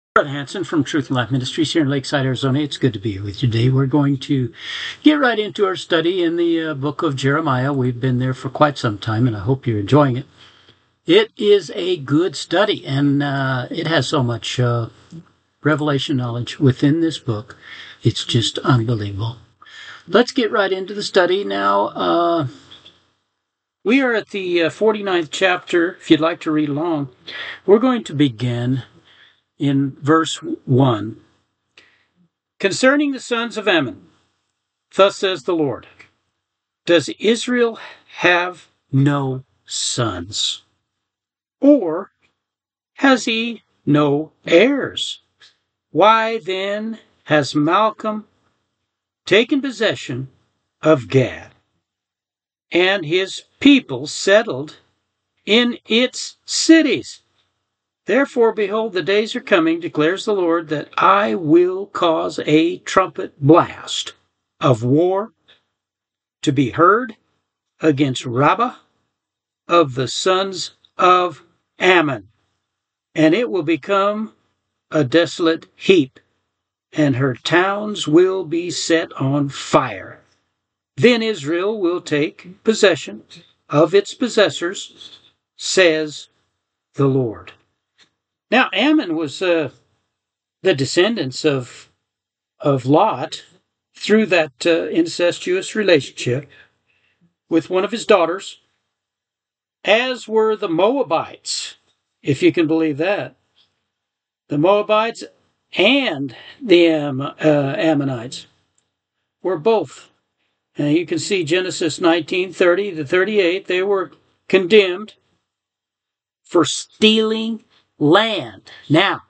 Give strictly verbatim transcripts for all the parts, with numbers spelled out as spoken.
Brett Hansen from Truth and Life Ministries here in Lakeside, Arizona. It's good to be here with you today. We're going to get right into our study in the uh, book of Jeremiah. We've been there for quite some time, and I hope you're enjoying it. It is a good study, and uh, it has so much uh, revelation knowledge within this book. It's just unbelievable. Let's get right into the study now. Uh, we are at the uh, forty-ninth chapter. If you'd like to read along, we're going to begin in verse one. Concerning the sons of Ammon, thus says the Lord, does Israel have no sons? Or has he no heirs? Why then has Malcolm taken possession of Gad, and his people settled in its cities? Therefore, behold, the days are coming, declares the Lord, that I will cause a trumpet blast of war to be heard against Rabbah of the sons of Ammon, and it will become a desolate heap, and her towns will be set on fire. Then Israel will take possession of its possessors, says the Lord. Now, Ammon was uh, the descendants of, of Lot through that uh, incestuous relationship with one of his daughters, as were the Moabites, if you can believe that. The Moabites and the Am- uh, Ammonites were both. And you can see Genesis nineteen, thirty to thirty-eight, they were condemned for stealing land. Now,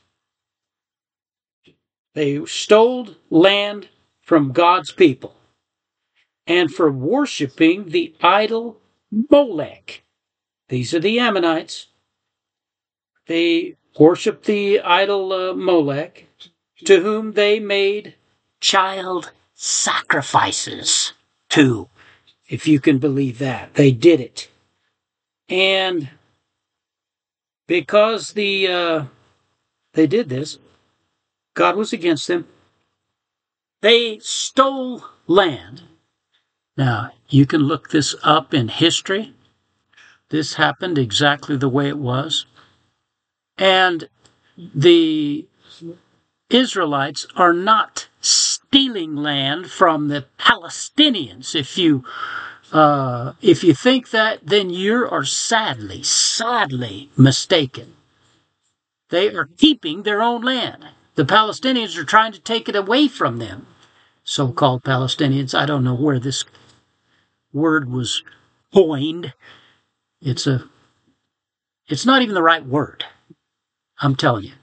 they stole land from God's people and for worshiping the idol Molech. These are the Ammonites. They worshiped the idol uh, Molech, to whom they made child sacrifices to, if you can believe that. They did it. And because the uh, they did this, God was against them. They stole land. Now, you can look this up in history. This happened exactly the way it was. And the Israelites are not stealing land from the Palestinians. If you uh, if you think that, then you are sadly, sadly mistaken. They are keeping their own land. The Palestinians are trying to take it away from them. So-called Palestinians. I don't know where this word was coined. It's a, it's not even the right word. I'm telling you.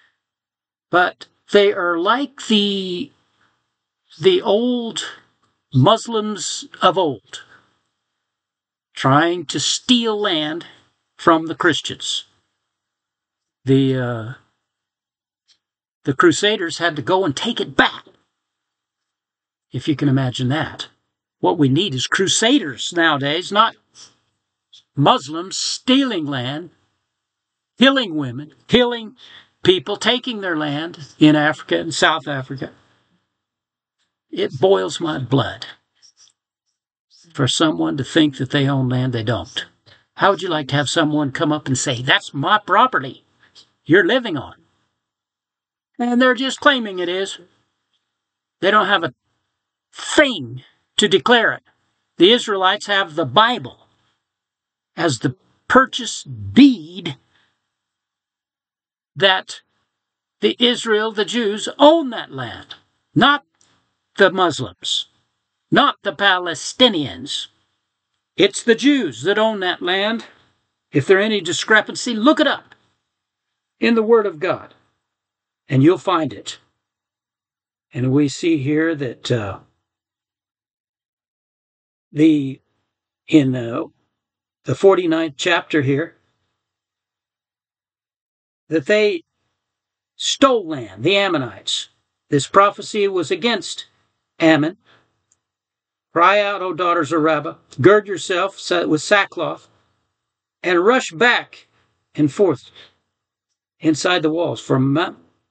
But they are like the, the old Muslims of old, trying to steal land from the Christians. The, uh, the Crusaders had to go and take it back. If you can imagine that. What we need is Crusaders nowadays, not Muslims stealing land, killing women, killing people, taking their land in Africa and South Africa. It boils my blood for someone to think that they own land they don't. How would you like to have someone come up and say, that's my property you're living on? And they're just claiming it is. They don't have a thing to declare it. The Israelites have the Bible as the purchase deed that the Israel, the Jews, own that land, not the Muslims, not the Palestinians. It's the Jews that own that land. If there's any discrepancy, look it up in the Word of God, and you'll find it. And we see here that uh, the in uh, the forty-ninth chapter here, that they stole land, the Ammonites. This prophecy was against Ammon. Cry out, O daughters of Rabbah, gird yourself with sackcloth, and rush back and forth inside the walls. For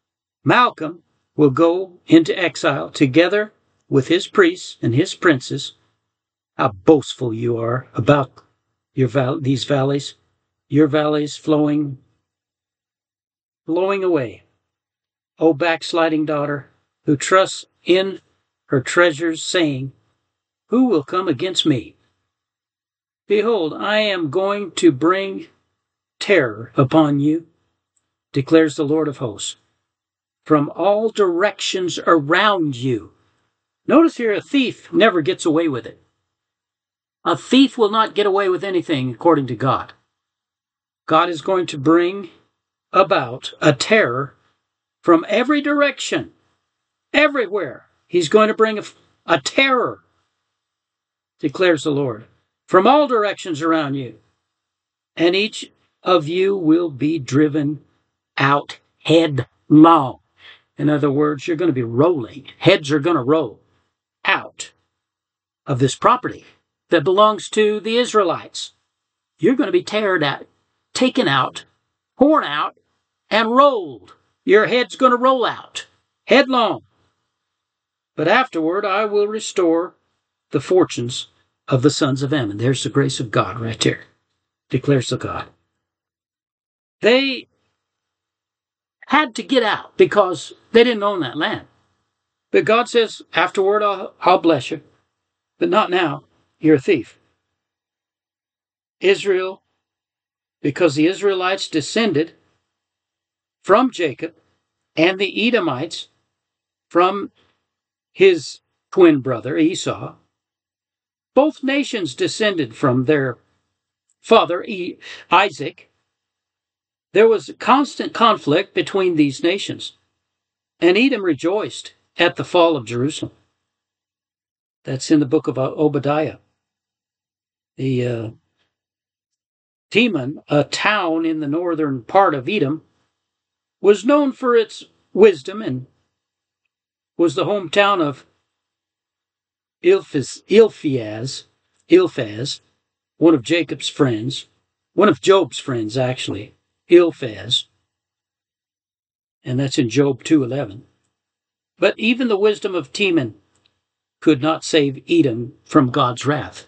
Malcolm will go into exile together with his priests and his princes. How boastful you are about your val- these valleys, your valleys flowing, flowing away. O backsliding daughter, who trusts in her treasures, saying, who will come against me? Behold, I am going to bring terror upon you, declares the Lord of hosts, from all directions around you. Notice here, a thief never gets away with it. A thief will not get away with anything according to God. God is going to bring about a terror from every direction, everywhere. He's going to bring a, a terror, declares the Lord, from all directions around you. And each of you will be driven out headlong. In other words, you're going to be rolling. Heads are going to roll out of this property that belongs to the Israelites. You're going to be teared out, taken out, torn out, and rolled. Your head's going to roll out headlong. But afterward, I will restore the fortunes of the sons of Ammon. There's the grace of God right there, declares the God. They had to get out because they didn't own that land. But God says, afterward, I'll, I'll bless you. But not now. You're a thief. Israel, because the Israelites descended from Jacob and the Edomites from his twin brother Esau, both nations descended from their father e- Isaac. There was a constant conflict between these nations, and Edom rejoiced at the fall of Jerusalem. That's in the book of Obadiah. The uh, Teman, a town in the northern part of Edom, was known for its wisdom and was the hometown of Eliphaz, Eliphaz, Eliphaz, one of Jacob's friends, one of Job's friends, actually, Eliphaz. And that's in Job two eleven. But even the wisdom of Teman could not save Edom from God's wrath.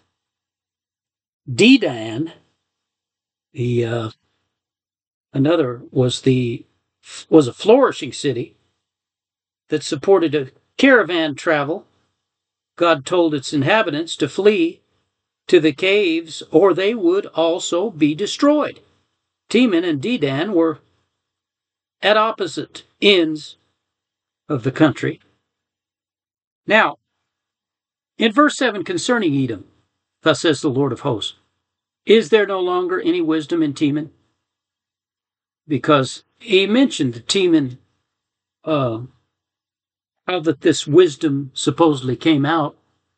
Dedan, the uh, another was the was a flourishing city that supported a caravan travel. God told its inhabitants to flee to the caves, or they would also be destroyed. Teman and Dedan were at opposite ends of the country. Now, in verse seven concerning Edom, thus says the Lord of hosts, is there no longer any wisdom in Teman? Because he mentioned Teman, uh, how that this wisdom supposedly came out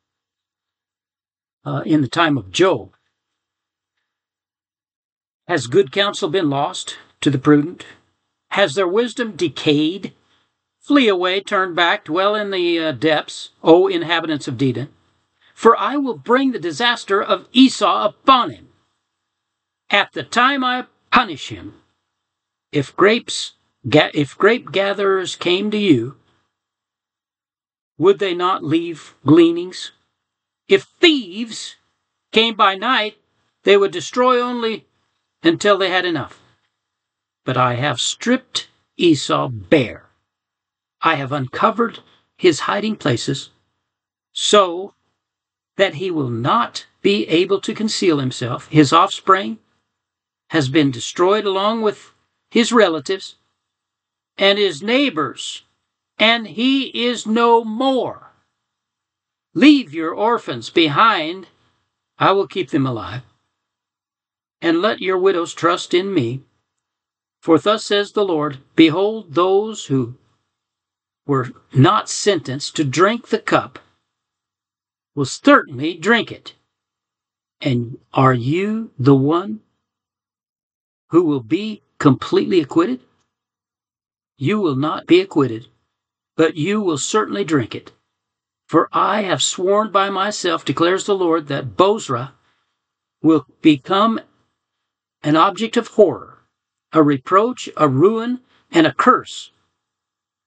uh, in the time of Job. Has good counsel been lost to the prudent? Has their wisdom decayed? Flee away, turn back, dwell in the uh, depths, O inhabitants of Dedan. For I will bring the disaster of Esau upon him. At the time I punish him. If grapes, ga- if grape gatherers came to you, would they not leave gleanings? If thieves came by night, they would destroy only until they had enough. But I have stripped Esau bare. I have uncovered his hiding places, so that he will not be able to conceal himself. His offspring has been destroyed along with his relatives and his neighbors, and he is no more. Leave your orphans behind, I will keep them alive, and let your widows trust in me. For thus says the Lord, behold, those who were not sentenced to drink the cup will certainly drink it. And are you the one who will be completely acquitted? You will not be acquitted, but you will certainly drink it. For I have sworn by myself, declares the Lord, that Bozrah will become an object of horror, a reproach, a ruin, and a curse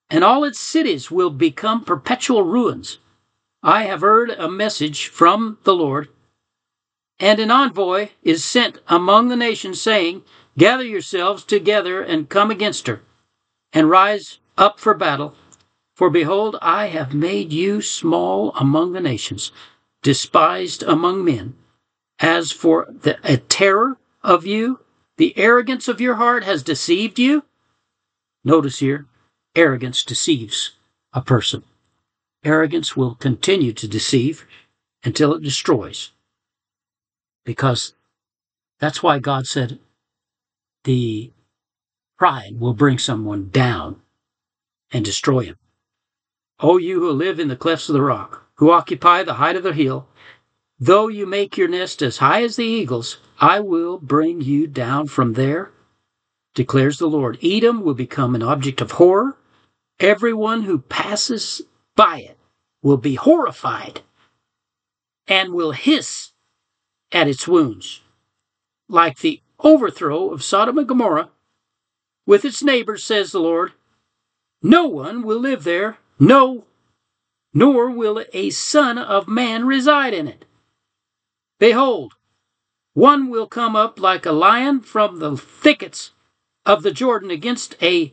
and all its cities will become perpetual ruins. I have heard a message from the Lord, and an envoy is sent among the nations, saying, Gather yourselves together and come against her, and rise up for battle. For behold, I have made you small among the nations, despised among men. As for the a terror of you, the arrogance of your heart has deceived you. Notice here, arrogance deceives a person. Arrogance will continue to deceive until it destroys. Because that's why God said the pride will bring someone down and destroy him. O you who live in the clefts of the rock, who occupy the height of the hill, though you make your nest as high as the eagles, I will bring you down from there, declares the Lord. Edom will become an object of horror. Everyone who passes by it will be horrified and will hiss at its wounds. Like the overthrow of Sodom and Gomorrah with its neighbors, says the Lord, no one will live there, no, nor will a son of man reside in it. Behold, one will come up like a lion from the thickets of the Jordan against a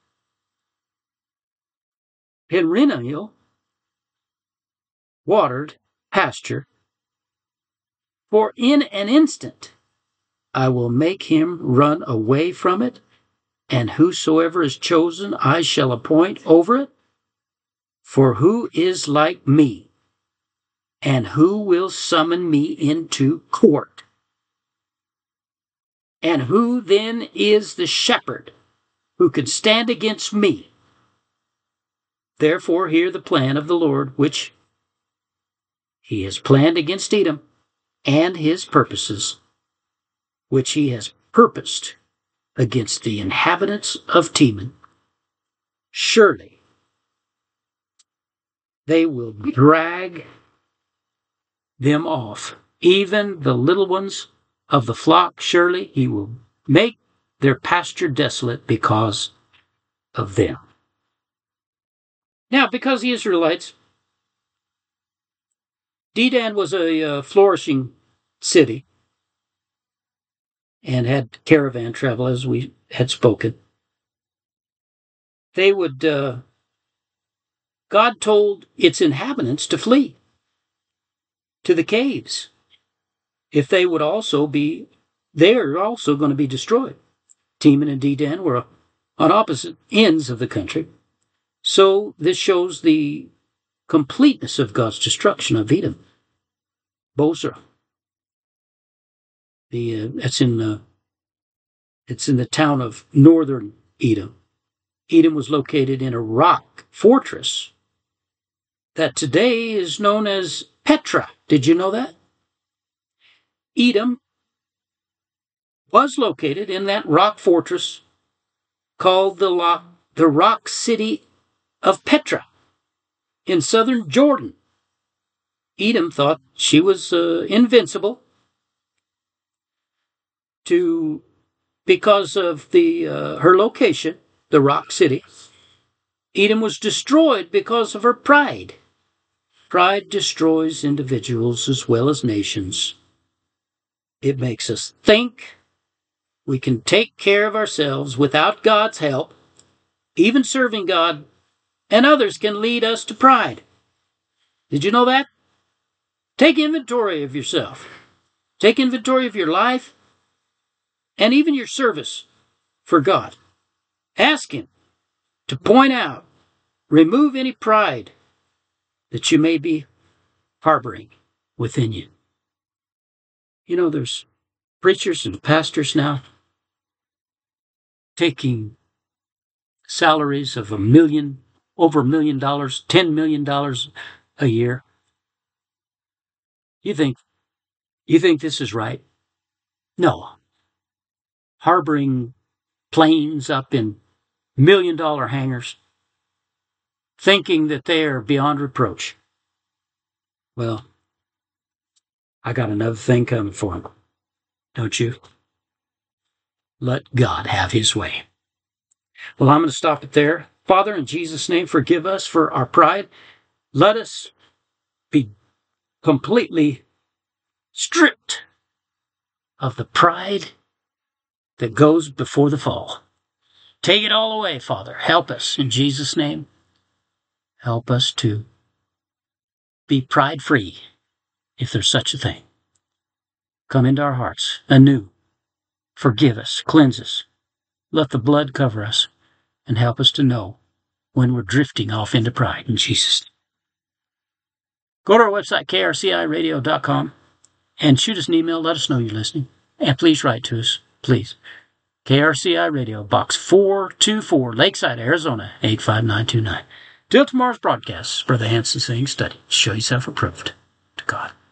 perennial watered pasture. For in an instant I will make him run away from it, and whosoever is chosen I shall appoint over it. For who is like me, and who will summon me into court? And who then is the shepherd who can stand against me? Therefore hear the plan of the Lord, which he has planned against Edom, and his purposes, which he has purposed against the inhabitants of Teman. Surely they will drag them off, even the little ones of the flock. Surely he will make their pasture desolate because of them. Now, because the Israelites, Dedan was a uh, flourishing city and had caravan travel, as we had spoken. They would, uh, God told its inhabitants to flee to the caves. If they would also be, they're also going to be destroyed. Teman and Dedan were on opposite ends of the country. So this shows the completeness of God's destruction of Edom. Bozrah. The uh, it's in the it's in the town of northern Edom. Edom was located in a rock fortress that today is known as Petra. Did you know that? Edom was located in that rock fortress called the rock, the rock city of Petra in southern Jordan. Edom thought she was uh, invincible to because of the uh, her location, the rock city. Edom was destroyed because of her pride. Pride destroys individuals as well as nations. It makes us think we can take care of ourselves without God's help. Even serving God and others can lead us to pride. Did you know that? Take inventory of yourself. Take inventory of your life and even your service for God. Ask Him to point out, remove any pride that you may be harboring within you. You know, there's preachers and pastors now taking salaries of a million, over a million dollars, ten million dollars a year. You think, you think this is right? No. Harboring planes up in million dollar hangars, thinking that they are beyond reproach. Well, I got another thing coming for them. Don't you? Let God have His way. Well, I'm going to stop it there. Father, in Jesus' name, forgive us for our pride. Let us be completely stripped of the pride that goes before the fall. Take it all away, Father. Help us in Jesus' name. Help us to be pride-free, if there's such a thing. Come into our hearts anew. Forgive us, cleanse us. Let the blood cover us and help us to know when we're drifting off into pride in Jesus' name. Go to our website, K R C I radio dot com, and shoot us an email. Let us know you're listening. And please write to us, please. K R C I Radio, Box four two four, Lakeside, Arizona, eight five nine two nine. Till tomorrow's broadcast, Brother Hanson saying, study, show yourself approved to God.